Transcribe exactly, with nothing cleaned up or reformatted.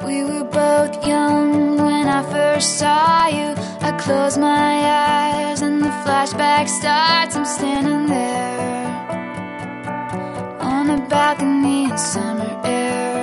We were both young when I first saw you. I close my eyes and the flashback starts. I'm standing there on a balcony in summer air.